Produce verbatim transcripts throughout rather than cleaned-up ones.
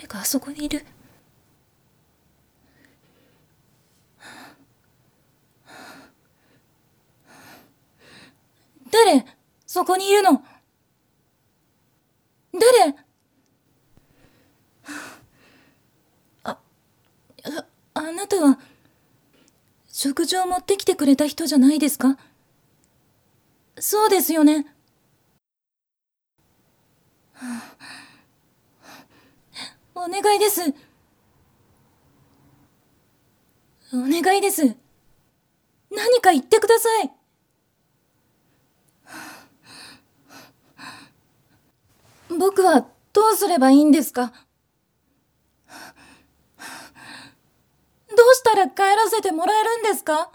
かあそこにいる。誰？そこにいるの。誰？あ、あ、あなたは、食事を持ってきてくれた人じゃないですか？そうですよね。お願いです。お願いです。何か言ってください。僕はどうすればいいんですか？どうしたら帰らせてもらえるんですか？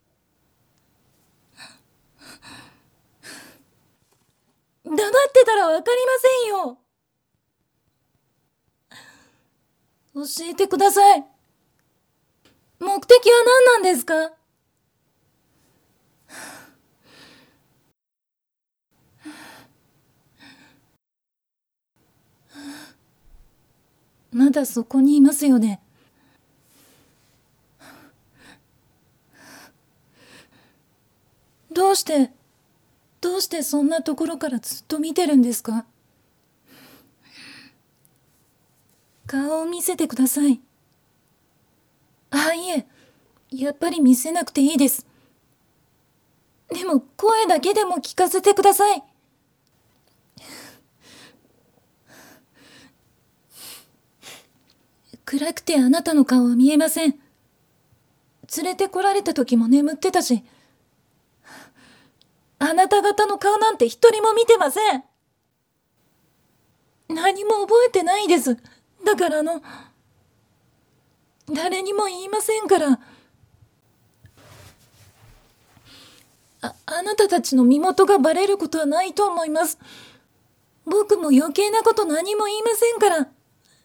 黙ってたらわかりませんよ。教えてください。目的は何なんですか？まだそこにいますよね。どうして、どうしてそんなところからずっと見てるんですか？顔を見せてください。あ、いえ、やっぱり見せなくていいです。でも声だけでも聞かせてください。暗くてあなたの顔は見えません。連れてこられた時も眠ってたし、あなた方の顔なんて一人も見てません。何も覚えてないです。だからあの、誰にも言いませんから。あ、あなたたちの身元がバレることはないと思います。僕も余計なこと何も言いませんから。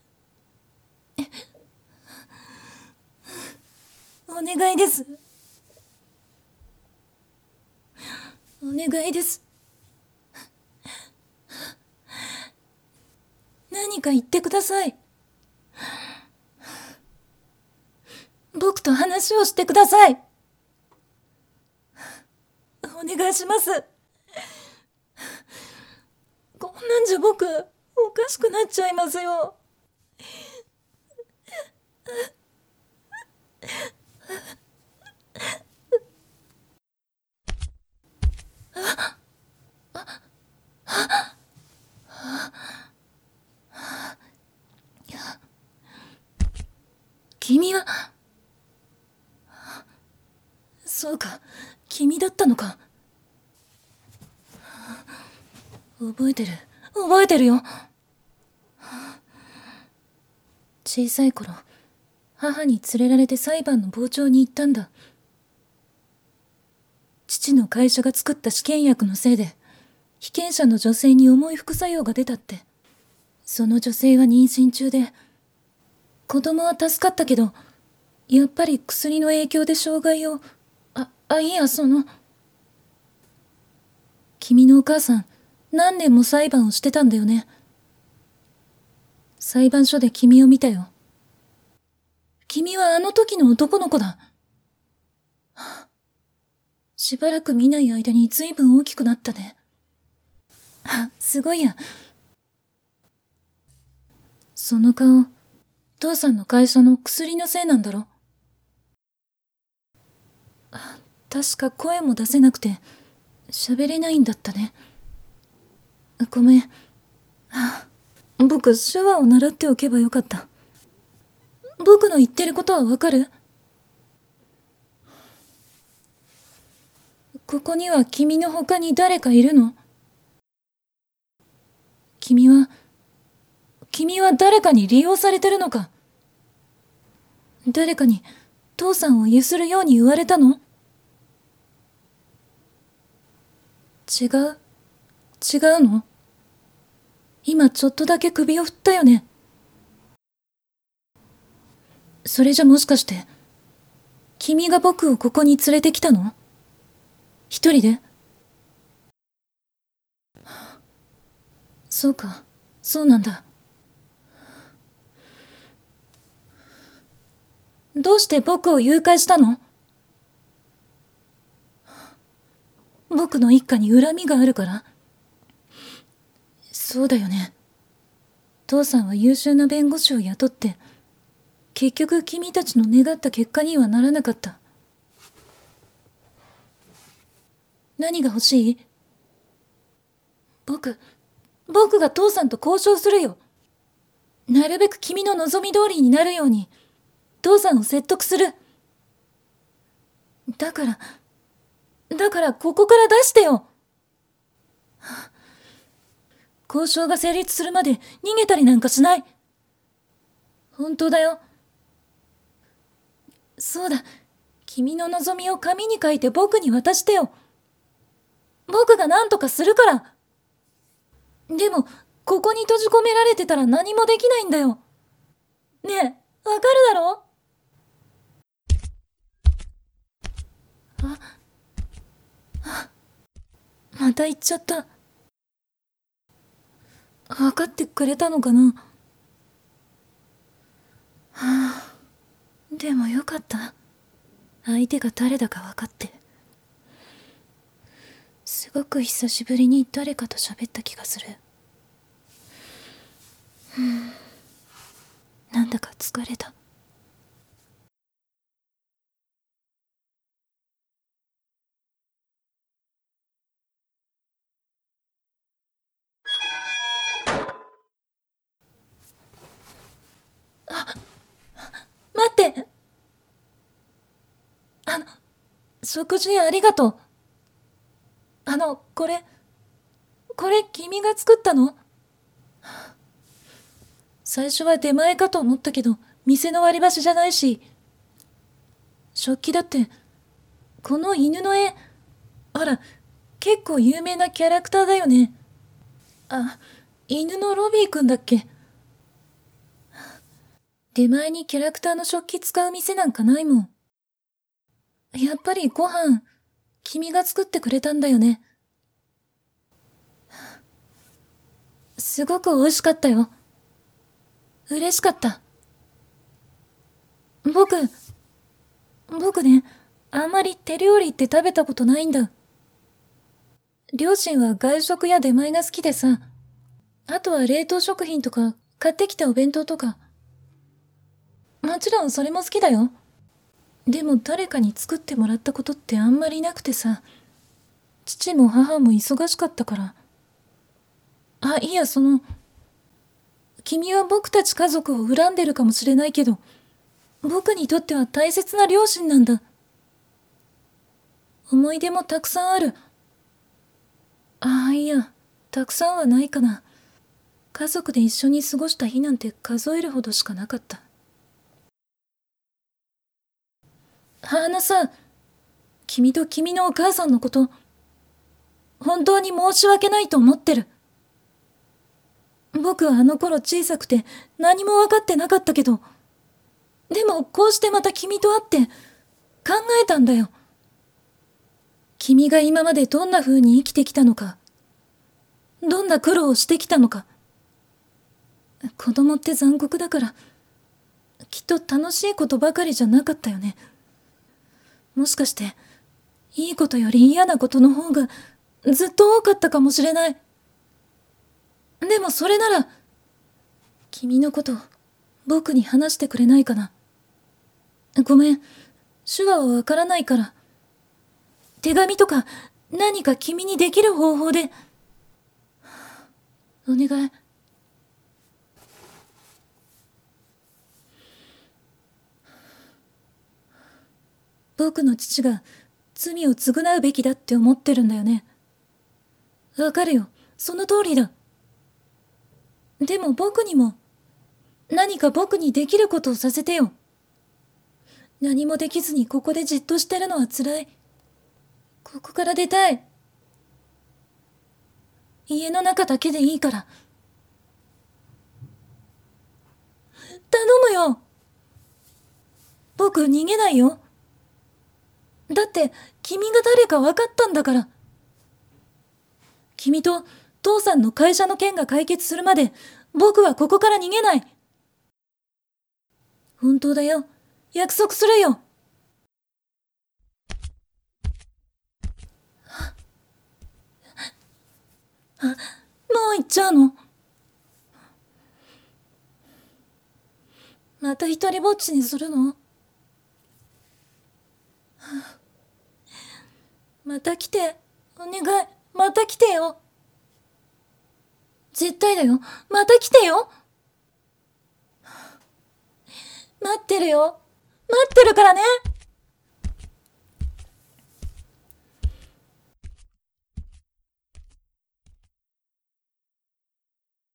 お願いです。お願いです。何か言ってください。僕と話をしてください。お願いします。こんなんじゃ僕、おかしくなっちゃいますよ。君は、そうか、君だったのか。覚えてる、覚えてるよ。小さい頃、母に連れられて裁判の傍聴に行ったんだ。父の会社が作った試験薬のせいで、被験者の女性に重い副作用が出たって。その女性は妊娠中で、子供は助かったけど、やっぱり薬の影響で障害を、あ、あ、いや、その、君のお母さん、何年も裁判をしてたんだよね。裁判所で君を見たよ。君はあの時の男の子だ。しばらく見ない間に随分大きくなったね。あ、すごいや。その顔、父さんの会社の薬のせいなんだろ。あ、確か声も出せなくて、喋れないんだったね。ごめん。あ、僕、手話を習っておけばよかった。僕の言ってることはわかる？ここには君の他に誰かいるの？君は、君は誰かに利用されてるのか？誰かに父さんをゆするように言われたの？違う？違うの？今ちょっとだけ首を振ったよね。それじゃもしかして、君が僕をここに連れてきたの？一人で？そうか、そうなんだ。 どうして僕を誘拐したの？僕の一家に恨みがあるから？そうだよね。父さんは優秀な弁護士を雇って、結局君たちの願った結果にはならなかった。何が欲しい？僕、僕が父さんと交渉するよ。なるべく君の望み通りになるように、父さんを説得する。だから、だからここから出してよ。交渉が成立するまで逃げたりなんかしない。本当だよ。そうだ、君の望みを紙に書いて僕に渡してよ。僕が何とかするから。でも、ここに閉じ込められてたら何もできないんだよ。ねえ、わかるだろ？あ、あ、また言っちゃった。わかってくれたのかな？はあ、でもよかった。相手が誰だか分かって。すごく久しぶりに誰かと喋った気がする。うん、なんだか疲れた。あ、待って。あの、食事ありがとう。あの、これ、これ君が作ったの？最初は出前かと思ったけど、店の割り箸じゃないし。食器だって、この犬の絵、あら、結構有名なキャラクターだよね。あ、犬のロビーくんだっけ？出前にキャラクターの食器使う店なんかないもん。やっぱりご飯、君が作ってくれたんだよね。すごく美味しかったよ。嬉しかった。僕、僕ね、あんまり手料理って食べたことないんだ。両親は外食や出前が好きでさ、あとは冷凍食品とか買ってきたお弁当とか。もちろんそれも好きだよ。でも誰かに作ってもらったことってあんまりなくてさ、父も母も忙しかったから。あ、いや、その、君は僕たち家族を恨んでるかもしれないけど、僕にとっては大切な両親なんだ。思い出もたくさんある。ああ、いや、たくさんはないかな。家族で一緒に過ごした日なんて数えるほどしかなかった。あのさ、君と君のお母さんのこと、本当に申し訳ないと思ってる。僕はあの頃小さくて何も分かってなかったけど、でもこうしてまた君と会って考えたんだよ。君が今までどんな風に生きてきたのか、どんな苦労をしてきたのか。子供って残酷だから、きっと楽しいことばかりじゃなかったよね。もしかして、いいことより嫌なことの方がずっと多かったかもしれない。でもそれなら、君のこと僕に話してくれないかな。ごめん、手話はわからないから。手紙とか何か君にできる方法で。お願い。僕の父が罪を償うべきだって思ってるんだよね。わかるよ、その通りだ。でも僕にも何か僕にできることをさせてよ。何もできずにここでじっとしてるのは辛い。ここから出たい。家の中だけでいいから。頼むよ。僕逃げないよ。だって君が誰か分かったんだから。君と父さんの会社の件が解決するまで僕はここから逃げない。本当だよ。 約束するよ。あ、もう行っちゃうの？また一人ぼっちにするの？また来て、お願い、また来てよ。絶対だよ、また来てよ。待ってるよ。待ってるからね。